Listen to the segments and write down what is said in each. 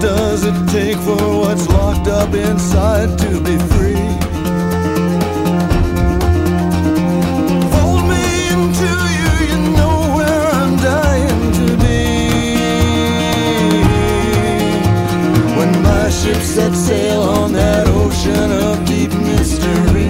does it take for what's locked up inside to be free? Fold me into you, you know where I'm dying to be. When my ship sets sail on that ocean of deep mystery,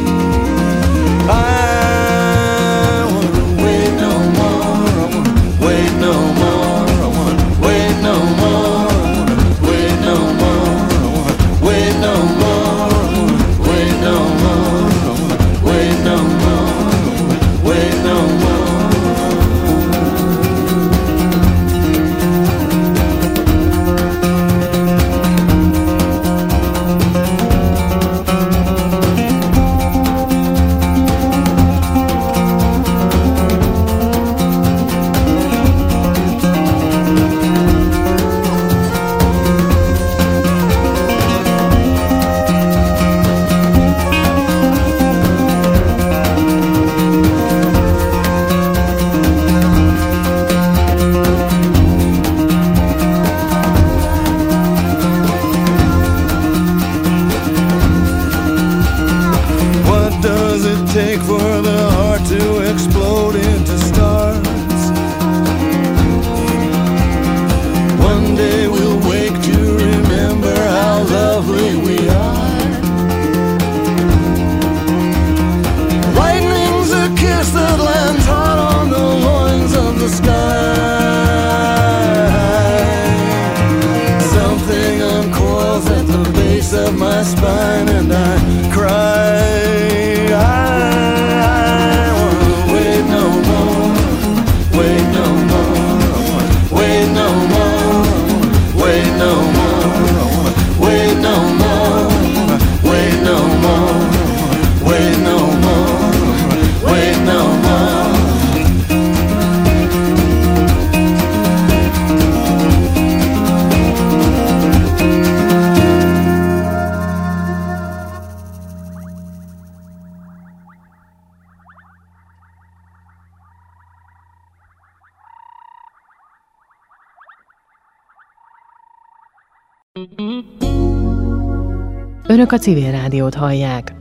Önök a Civil Rádiót hallják.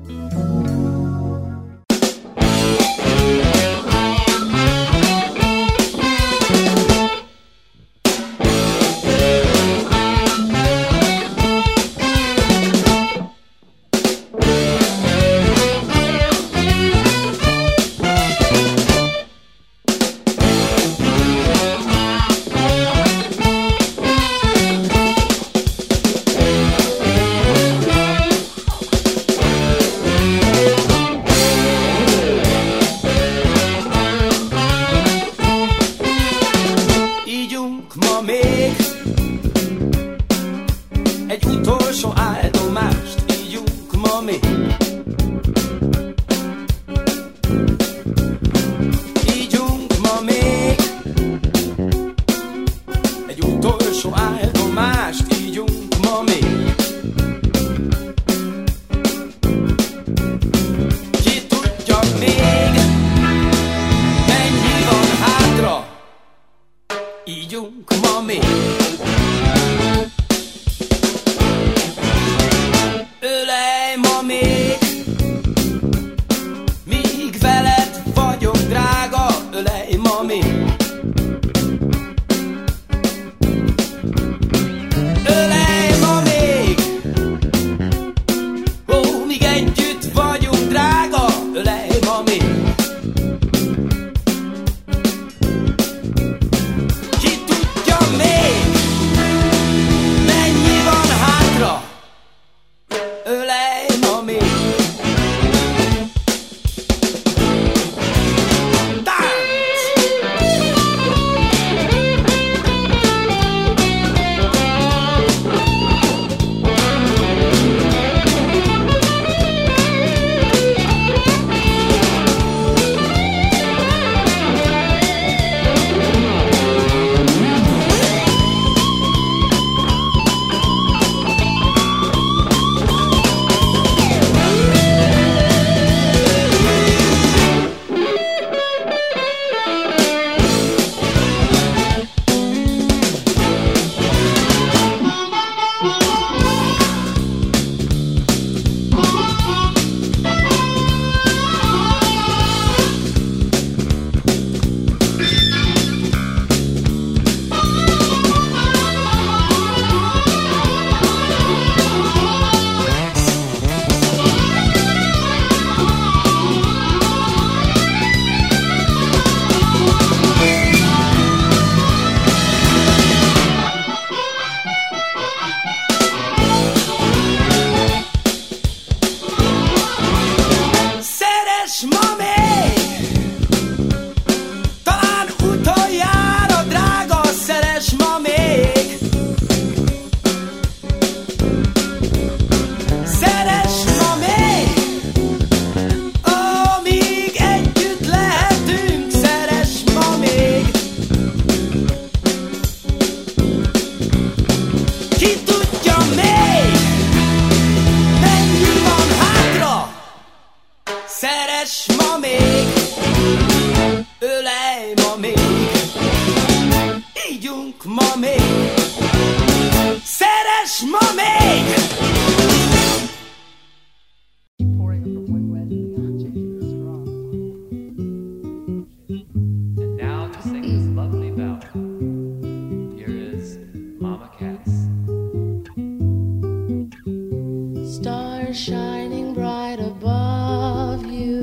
még, szeress ma még. Shining bright above you,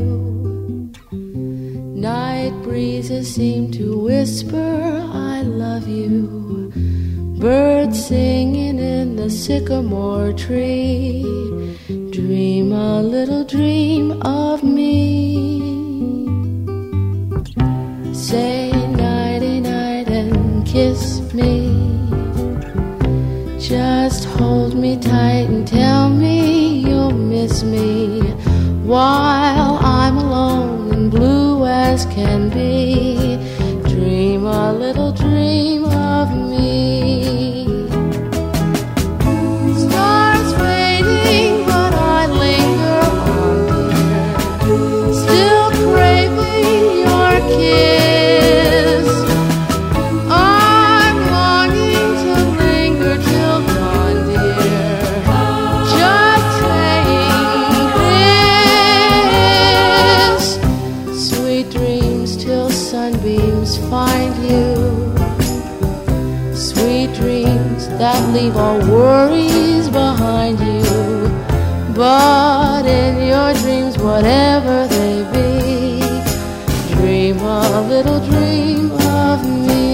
night breezes seem to whisper I love you, birds singing in the sycamore tree, dream a little dream of me. Say nighty night and kiss me, just hold me tight and tell me you'll miss me while I'm alone and blue as can be. Dream a little dream of me. Stars fading, but I linger on, dear, still craving your kiss. I'm longing to linger till dawn, dear, just saying this. Sweet dreams till sunbeams find you, sweet dreams that leave all worries behind you. But in your dreams, whatever they be, dream a little dream of me.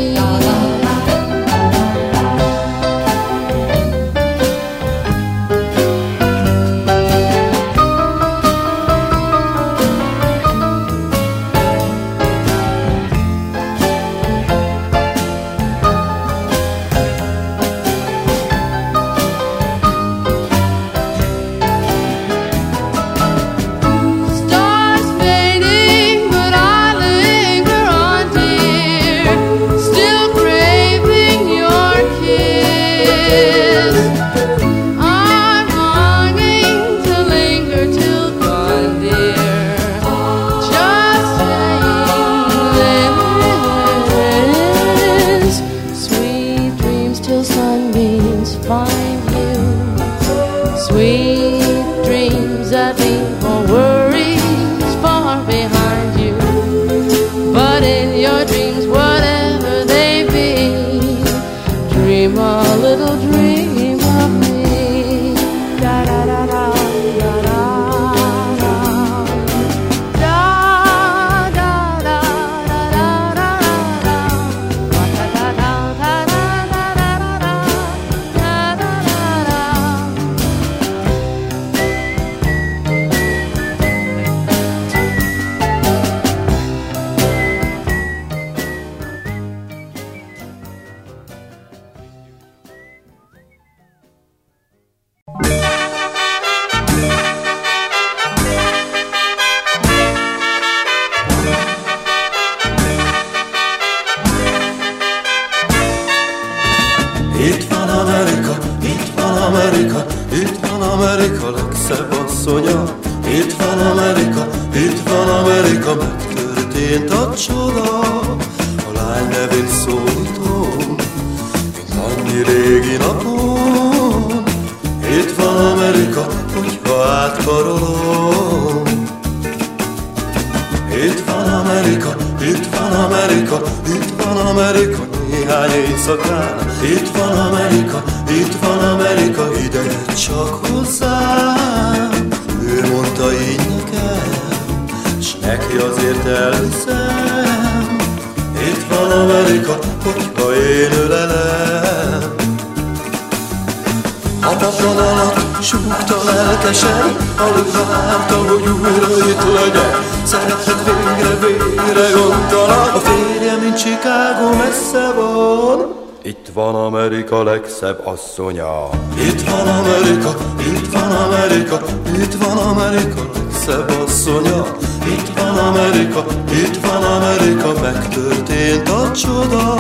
Legszebb asszonya. Itt van Amerika, itt van Amerika, itt van Amerika, legszebb asszonya. Itt van Amerika, itt van Amerika, megtörtént a csoda.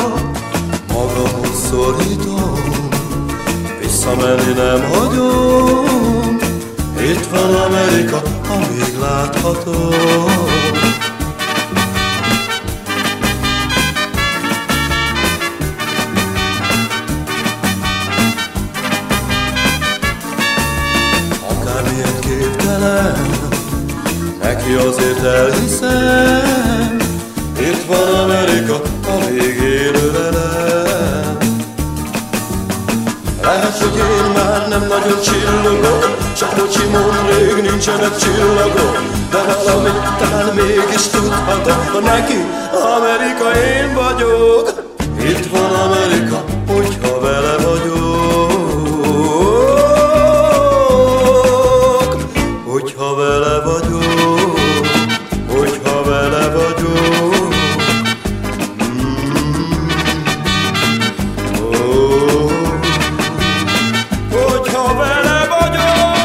Magamhoz szorítom, visszamenni nem hagyom. Itt van Amerika, amíg láthatom. azért elhiszem, itt van Amerika, alig élő velem. Lehet, hogy én már nem nagyon csillogok, csak kocsimon rég nincsenek csillagok, de valamit talán mégis tudhatok, ha neki Amerika én vagyok. Itt van Amerika, hogyha vele vagyok, hogyha vele vagyok, hogyha vele vagyok. Hogyha vele vagyok.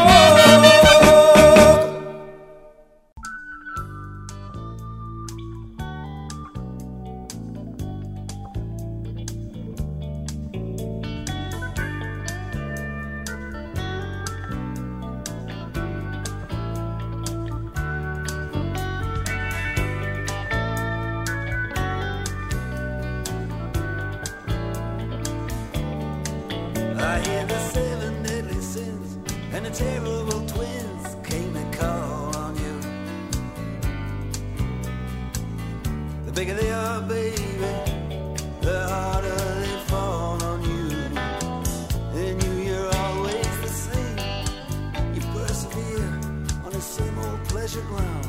I hear the 7 deadly sins and the terrible twins came to call on you. The bigger they are, baby, the harder they fall on you. And you're always the same. You persevere on the same old pleasure ground.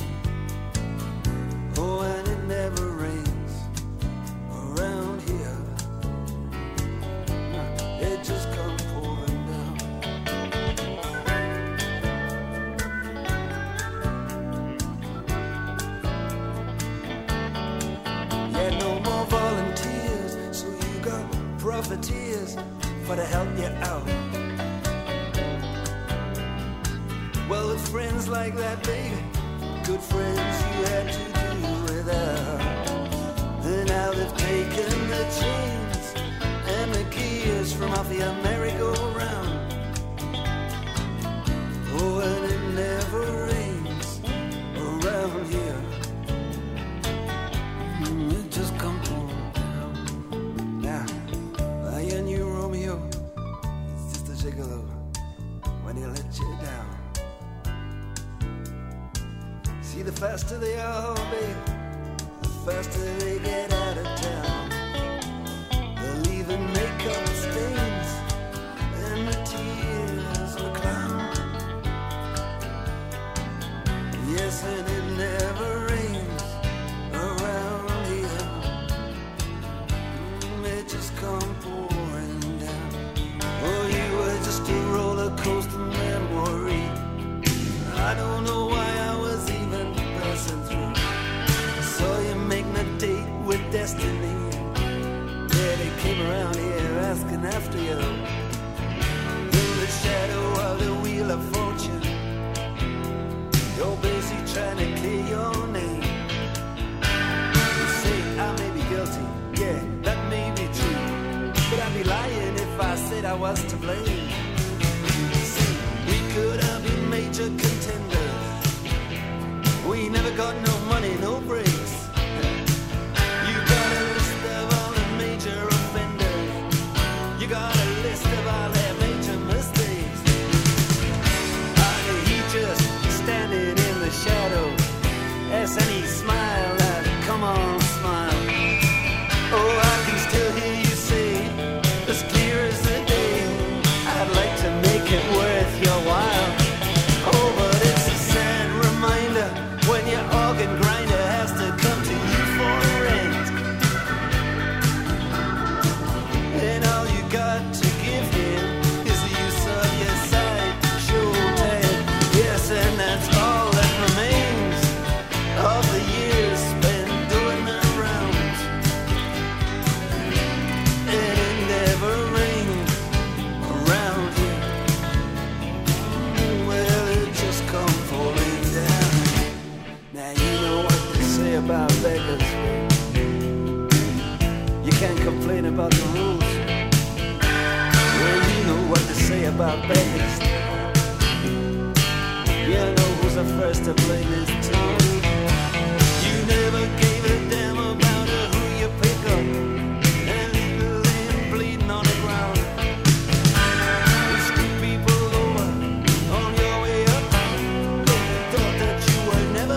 Oh, and it never rains around here. It just comes pouring down. Yeah, no more volunteers, so you got profiteers for to help you out. Well, with friends like that, baby, good friends you had to do without. And now they've taken the chains and the gears from off your merry-go-round. Oh, and it never rains around here. It just comes down. Now, I and you, Romeo, it's just a gigolo when he let you down. See, the faster they are, babe, the faster they get out of town. They'll even make up stains and the tears will clown. Yes, and it never rains around here. It just come pouring down. Oh, you were just a roller coaster memory. I don't know why I was even passing through. I saw you making a date with destiny. Yeah, they came around here asking after you. In the shadow of the wheel of fortune, you're busy trying to clear your name. You say I may be guilty, yeah, that may be true, but I'd be lying if I said I was to blame. See, we could have been major contenders. We never got no money, no breaks. You got a list of all the major offenders. You got a list of all their major mistakes. He just standing in the shadow, as any smile that come on, smile. Oh, I can still hear you say, as clear as the day, I'd like to make it worth your while. Oh, but it's a sad reminder when your organ grinder has to come to you for rent. And all you got to give him is the use of your side shoulder. Yes, and that's all that remains of the years spent doing the rounds. And it never rains around here. Well, it just come falling down. Now you know what they say about beggars. You can't complain about the rules. Well, you know what they say about beggars. You know who's the first to blame this too. You never gave a damn about who you pick up and leave the land bleeding on the ground. You screw people over on your way up. Thought that you were never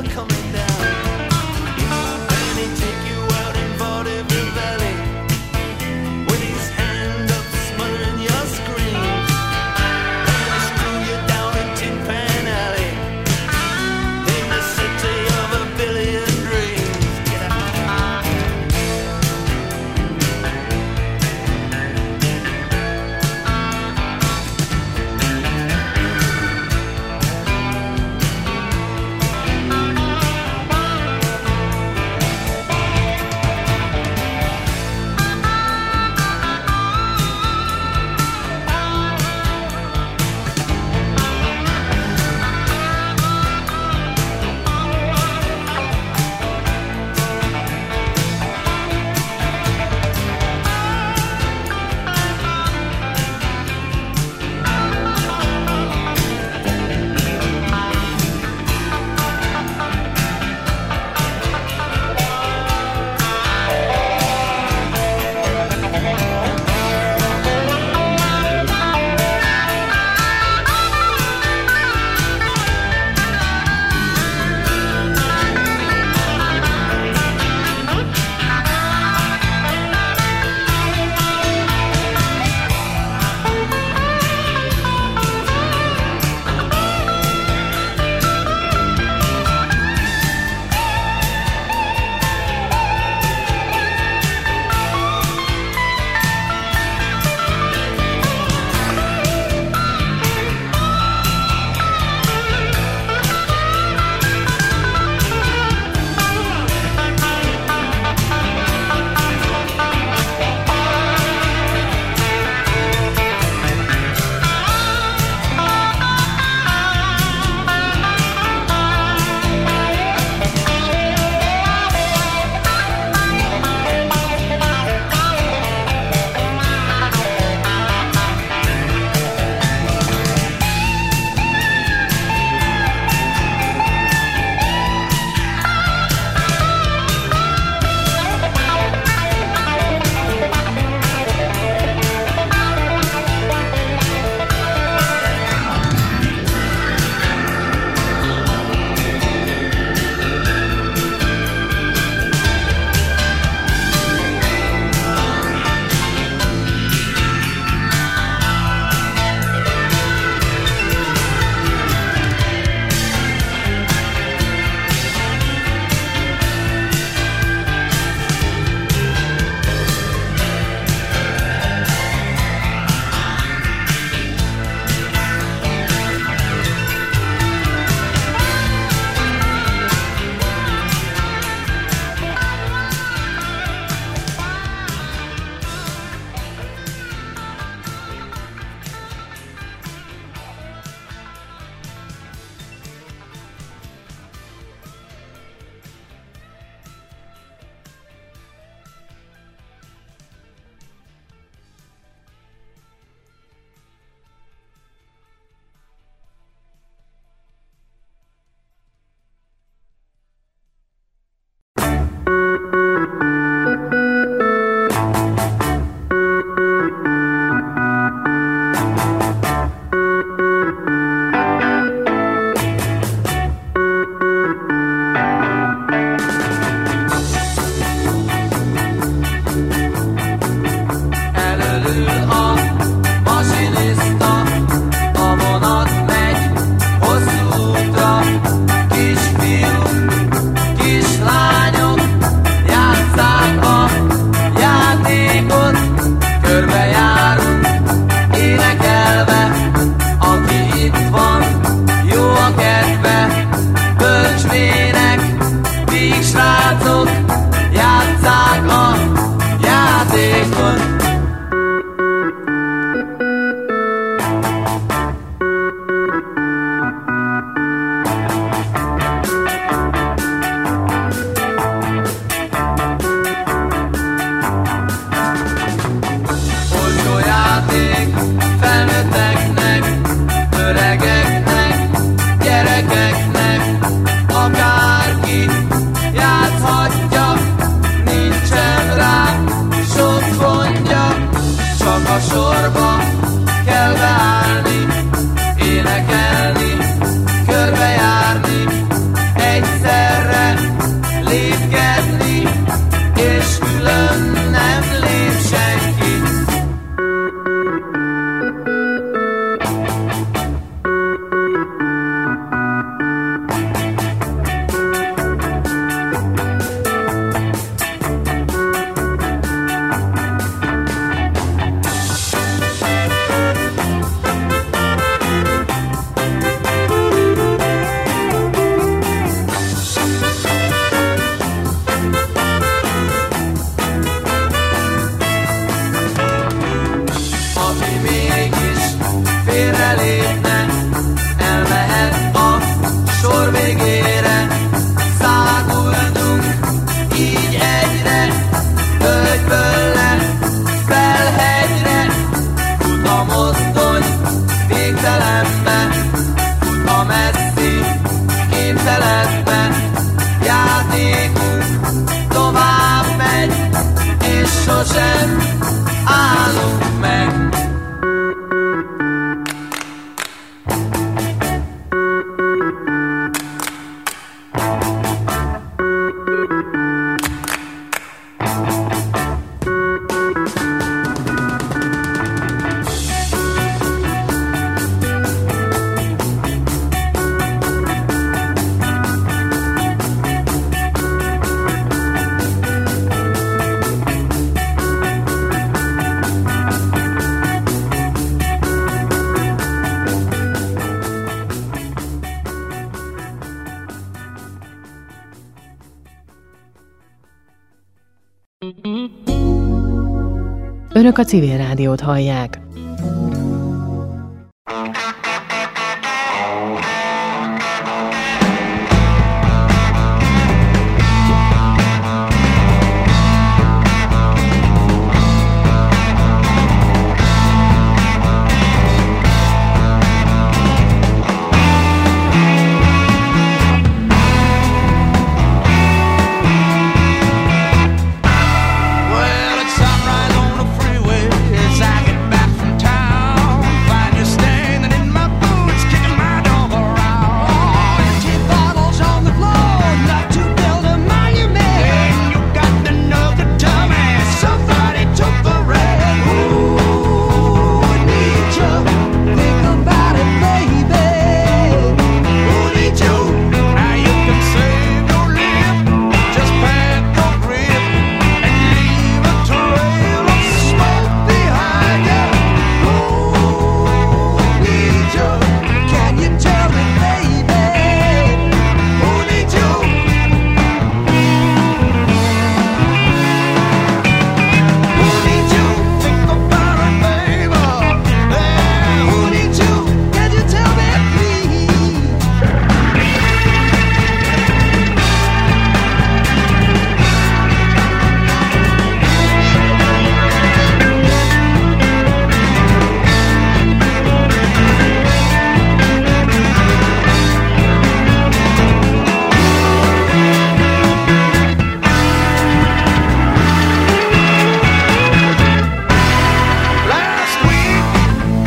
Önök a Civil Rádiót hallják.